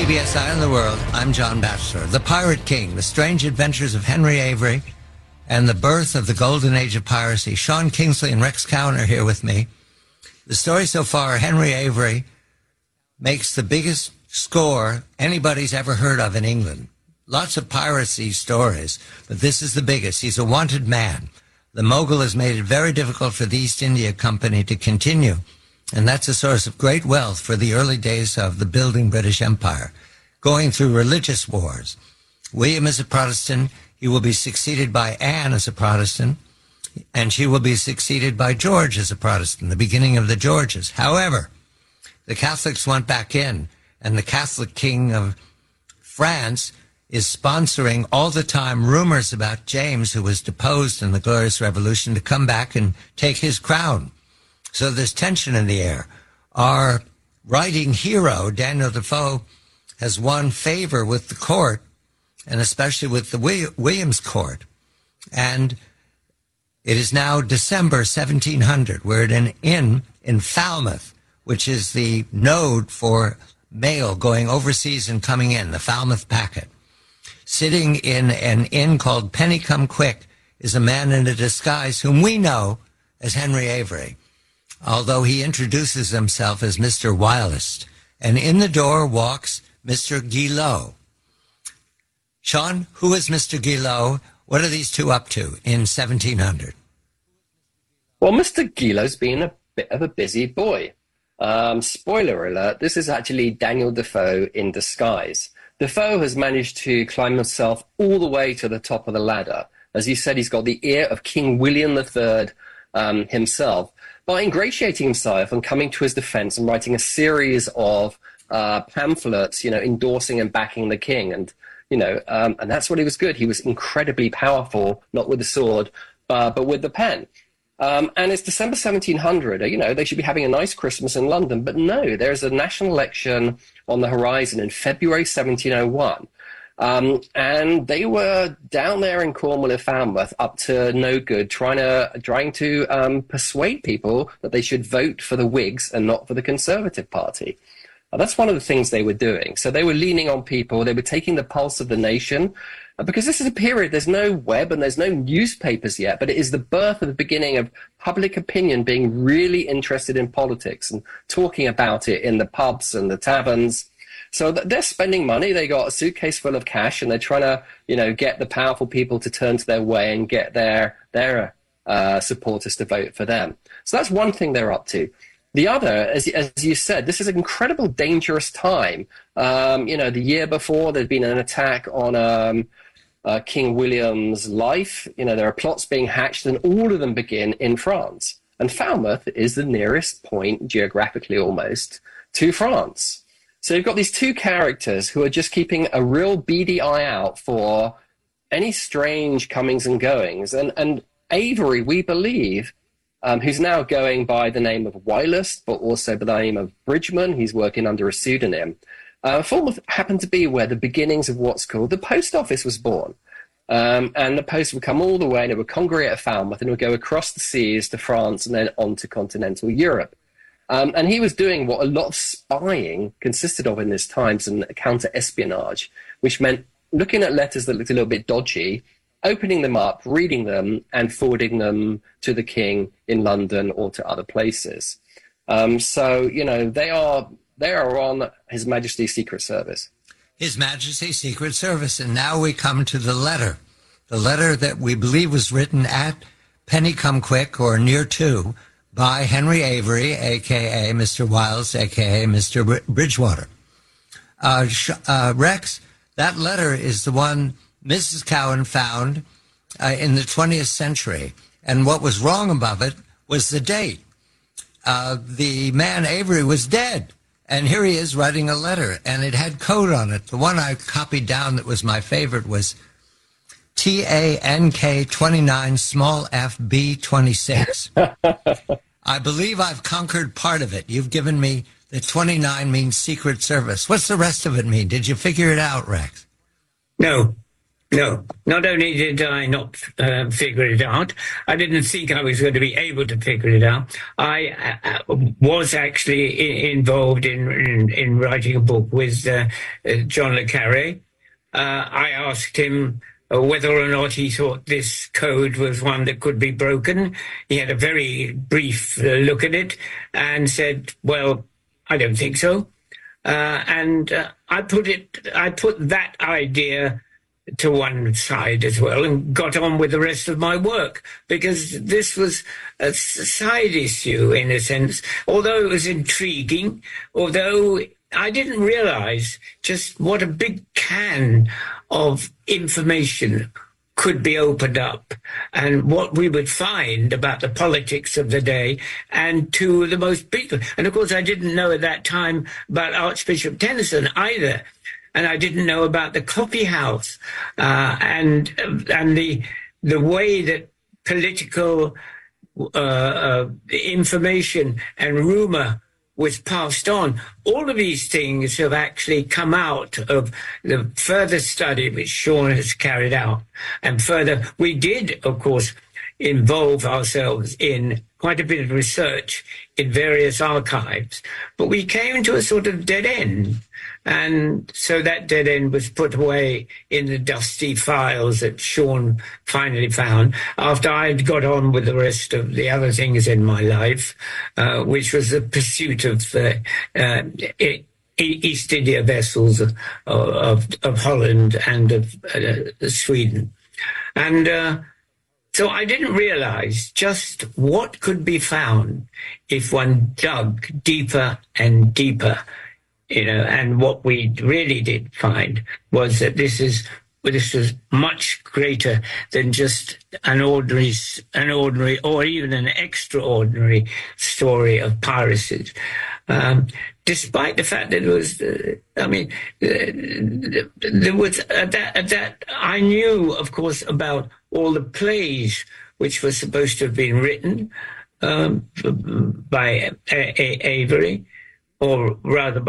CBS Eye on the World, I'm John Batchelor. The Pirate King, The Strange Adventures of Henry Avery, and the Birth of the Golden Age of Piracy. Sean Kingsley and Rex Cowan are here with me. The story so far, Henry Avery makes the biggest score anybody's ever heard of in England. Lots of piracy stories, but this is the biggest. He's a wanted man. The mogul has made it very difficult for the East India Company to continue, and that's a source of great wealth for the early days of the building British Empire, going through religious wars. William is a Protestant. He will be succeeded by Anne as a Protestant, and she will be succeeded by George as a Protestant, the beginning of the Georges. However, the Catholics went back in, and the Catholic King of France is sponsoring all the time rumors about James, who was deposed in the Glorious Revolution, to come back and take his crown. So there's tension in the air. Our writing hero, Daniel Defoe, has won favor with the court, and especially with the Williams court. And it is now December 1700. We're at an inn in Falmouth, which is the node for mail going overseas and coming in, the Falmouth packet. Sitting in an inn called Penny Come Quick is a man in a disguise whom we know as Henry Avery, although he introduces himself as Mr. Wilest. And in the door walks Mr. Guillot. Sean, who is Mr. Guillot? What are these two up to in 1700? Well, Mr. Guillot's been a bit of a busy boy. Spoiler alert, this is actually Daniel Defoe in disguise. Defoe has managed to climb himself all the way to the top of the ladder. As you said, he's got the ear of King William III himself, by ingratiating himself and coming to his defense and writing a series of pamphlets, endorsing and backing the king. And, and that's what he was good. He was incredibly powerful, not with the sword, but with the pen. And it's December 1700, they should be having a nice Christmas in London. But no, there's a national election on the horizon in February 1701. And they were down there in Cornwall and Falmouth up to no good, trying to persuade people that they should vote for the Whigs and not for the Conservative Party. That's one of the things they were doing. So they were leaning on people. They were taking the pulse of the nation. Because this is a period, there's no web and there's no newspapers yet, but it is the birth of the beginning of public opinion being really interested in politics and talking about it in the pubs and the taverns. So they're spending money. They got a suitcase full of cash, and they're trying to, get the powerful people to turn to their way and get their supporters to vote for them. So that's one thing they're up to. The other, as you said, this is an incredible, dangerous time. The year before, there'd been an attack on King William's life. There are plots being hatched, and all of them begin in France. And Falmouth is the nearest point, geographically almost, to France. So you've got these two characters who are just keeping a real beady eye out for any strange comings and goings. And Avery, we believe, who's now going by the name of Wilest, but also by the name of Bridgman. He's working under a pseudonym. Falmouth happened to be where the beginnings of what's called the post office was born. And the post would come all the way, and it would congregate at Falmouth, and it would go across the seas to France and then on to continental Europe. And he was doing what a lot of spying consisted of in this times, and counter-espionage, which meant looking at letters that looked a little bit dodgy, opening them up, reading them, and forwarding them to the king in London or to other places. They are on His Majesty's Secret Service. His Majesty's Secret Service. And now we come to the letter that we believe was written at Penny Come Quick, or near to, by Henry Avery, a.k.a. Mr. Wiles, a.k.a. Mr. Bridgewater. Rex, that letter is the one Mrs. Cowan found in the 20th century. And what was wrong above it was the date. The man Avery was dead. And here he is writing a letter, and it had code on it. The one I copied down that was my favorite was TANK 29 small FB 26. I believe I've conquered part of it. You've given me the 29 means Secret Service. What's the rest of it mean? Did you figure it out, Rex? No. No, not only did I not figure it out, I didn't think I was going to be able to figure it out. I was actually involved in writing a book with John le Carré. I asked him whether or not he thought this code was one that could be broken. He had a very brief look at it and said, well, I don't think so. I put that idea to one side as well and got on with the rest of my work, because this was a side issue in a sense, although it was intriguing, although I didn't realize just what a big can of information could be opened up and what we would find about the politics of the day and to the most people. And of course, I didn't know at that time about Archbishop Tennyson either. And I didn't know about the coffee house and the way that political information and rumor was passed on. All of these things have actually come out of the further study which Sean has carried out. And further, we did, of course, involve ourselves in quite a bit of research in various archives, but we came to a sort of dead end. And so that dead end was put away in the dusty files that Sean finally found after I'd got on with the rest of the other things in my life, which was the pursuit of East India vessels of Holland and of Sweden. And so I didn't realize just what could be found if one dug deeper and deeper. And what we really did find was that this was much greater than just an ordinary or even an extraordinary story of piracy. Despite the fact that it was, there was that I knew, of course, about all the plays which were supposed to have been written by Avery. Or rather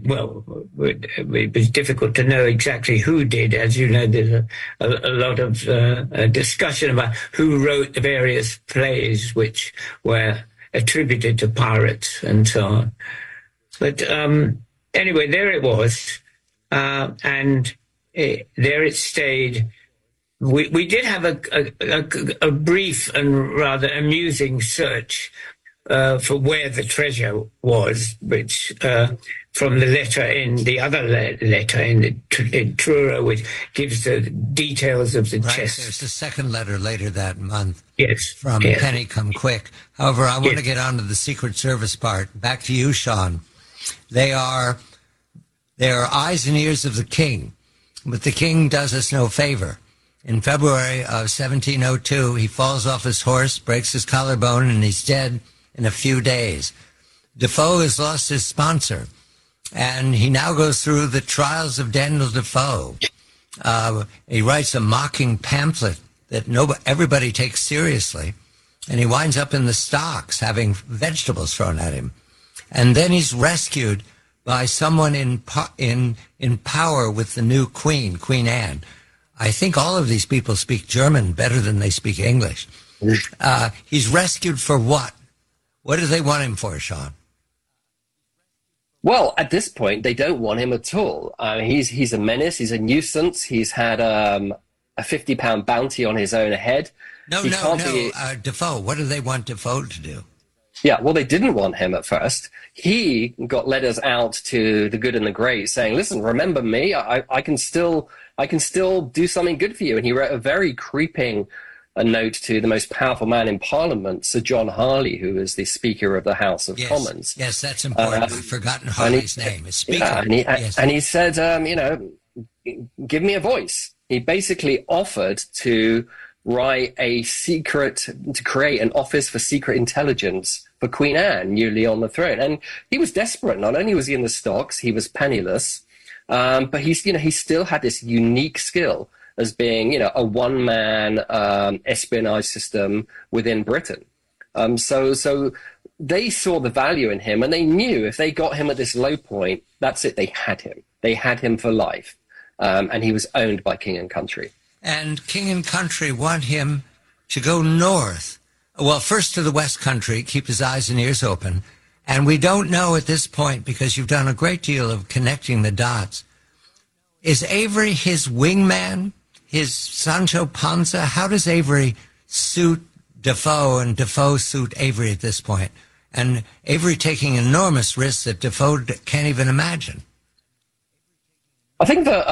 it was difficult to know exactly who did. As you know, there's a lot of discussion about who wrote the various plays which were attributed to pirates and so on. But anyway, there it was, and there it stayed. We did have a brief and rather amusing search for where the treasure was, which from the letter in the other letter in Truro, which gives the details of the chest. There's a second letter later that month. Yes. From Penny Come Quick. However, I want to get on to the Secret Service part. Back to you, Sean. They are eyes and ears of the king, but the king does us no favor. In February of 1702, he falls off his horse, breaks his collarbone, and he's dead in a few days. Defoe has lost his sponsor, and he now goes through the trials of Daniel Defoe. He writes a mocking pamphlet that everybody takes seriously, and he winds up in the stocks having vegetables thrown at him. And then he's rescued by someone in power with the new queen, Queen Anne. I think all of these people speak German better than they speak English. He's rescued for what? What do they want him for, Sean? Well, at this point, they don't want him at all. He's a menace. He's a nuisance. He's had a £50 bounty on his own head. No. Defoe. What do they want Defoe to do? Yeah, well, they didn't want him at first. He got letters out to the good and the great saying, listen, remember me. I can still do something good for you. And he wrote a very creeping note to the most powerful man in Parliament, Sir John Harley, who is the Speaker of the House of Commons. Yes, that's important. I've forgotten Harley's name. Speaker. Yeah, and he said, give me a voice. He basically offered to create an office for secret intelligence for Queen Anne, newly on the throne. And he was desperate. Not only was he in the stocks, he was penniless, but he still had this unique skill as being, a one-man espionage system within Britain. So they saw the value in him, and they knew if they got him at this low point, that's it. They had him. They had him for life, and he was owned by king and country. and King and Country want him to go north. Well, first to the West Country, keep his eyes and ears open. And we don't know at this point, because you've done a great deal of connecting the dots. Is Avery his wingman, his Sancho Panza? How does Avery suit Defoe and Defoe suit Avery at this point? And Avery taking enormous risks that Defoe can't even imagine. I think that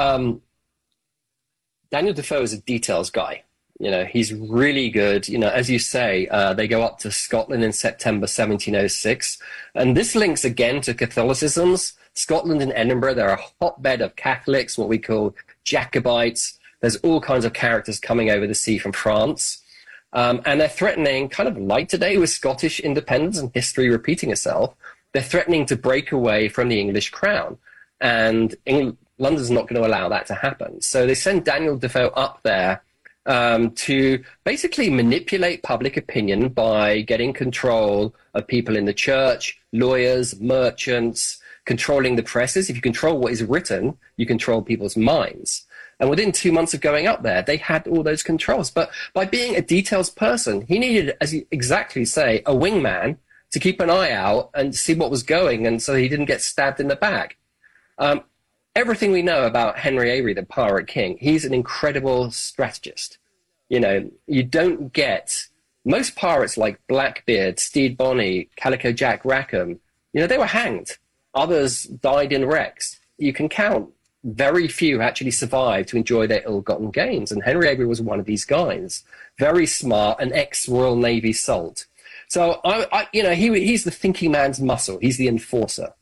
Daniel Defoe is a details guy. You know, he's really good. You know, as you say, they go up to Scotland in September 1706. And this links again to Catholicism's. Scotland and Edinburgh, they're a hotbed of Catholics, what we call Jacobites. There's all kinds of characters coming over the sea from France. And they're threatening, kind of like today with Scottish independence and history repeating itself, they're threatening to break away from the English crown. And London's not going to allow that to happen. So they send Daniel Defoe up there to basically manipulate public opinion by getting control of people in the church, lawyers, merchants, controlling the presses. If you control what is written, you control people's minds. And within 2 months of going up there, they had all those controls. But by being a details person, he needed, as you exactly say, a wingman to keep an eye out and see what was going, and so he didn't get stabbed in the back. Everything we know about Henry Avery, the Pirate King, he's an incredible strategist. You know, you don't get most pirates like Blackbeard, Stede Bonny, Calico Jack Rackham, you know, they were hanged. Others died in wrecks. You can count very few actually survived to enjoy their ill-gotten gains. And Henry Avery was one of these guys. Very smart, an ex-Royal Navy salt. So, you know, he's the thinking man's muscle. He's the enforcer.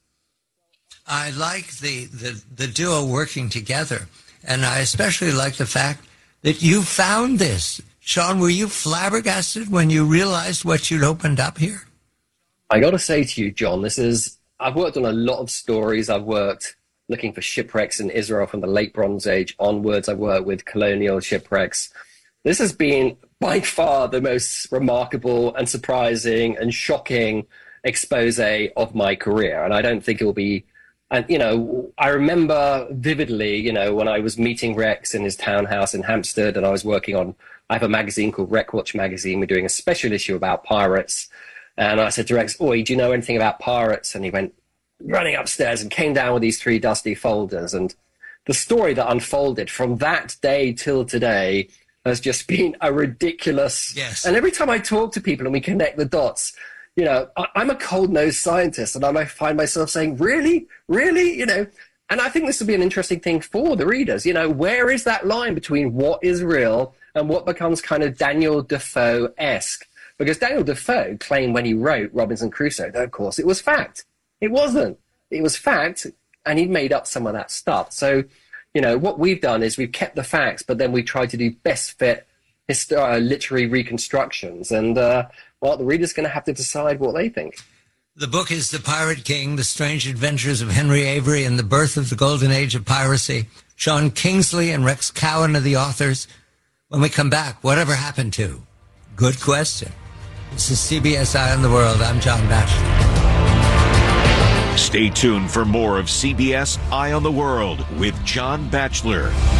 I like the duo working together. And I especially like the fact that you found this. Sean, were you flabbergasted when you realized what you'd opened up here? I got to say to you, John, I've worked on a lot of stories. I've worked looking for shipwrecks in Israel from the late Bronze Age onwards. I've worked with colonial shipwrecks. This has been by far the most remarkable and surprising and shocking expose of my career. And I don't think it will be, and, you know, I remember vividly, you know, when I was meeting Rex in his townhouse in Hampstead, and I was working on, I have a magazine called Wreck Watch Magazine. We're doing a special issue about pirates. And I said to Rex, "Oi, do you know anything about pirates?" And he went running upstairs and came down with these 3 dusty folders. And the story that unfolded from that day till today has just been a ridiculous. Yes. And every time I talk to people and we connect the dots, you know, I'm a cold-nosed scientist, and I might find myself saying, really? Really? You know, and I think this would be an interesting thing for the readers. You know, where is that line between what is real and what becomes kind of Daniel Defoe-esque? Because Daniel Defoe claimed when he wrote Robinson Crusoe that, of course, it was fact. It wasn't. It was fact, and he'd made up some of that stuff. So, you know, what we've done is we've kept the facts, but then we tried to do best fit literary reconstructions. And, well, the reader's going to have to decide what they think. The book is The Pirate King, The Strange Adventures of Henry Avery and the Birth of the Golden Age of Piracy. Sean Kingsley and Rex Cowan are the authors. When we come back, whatever happened to? Good question. This is CBS Eye on the World. I'm John Batchelor. Stay tuned for more of CBS Eye on the World with John Batchelor.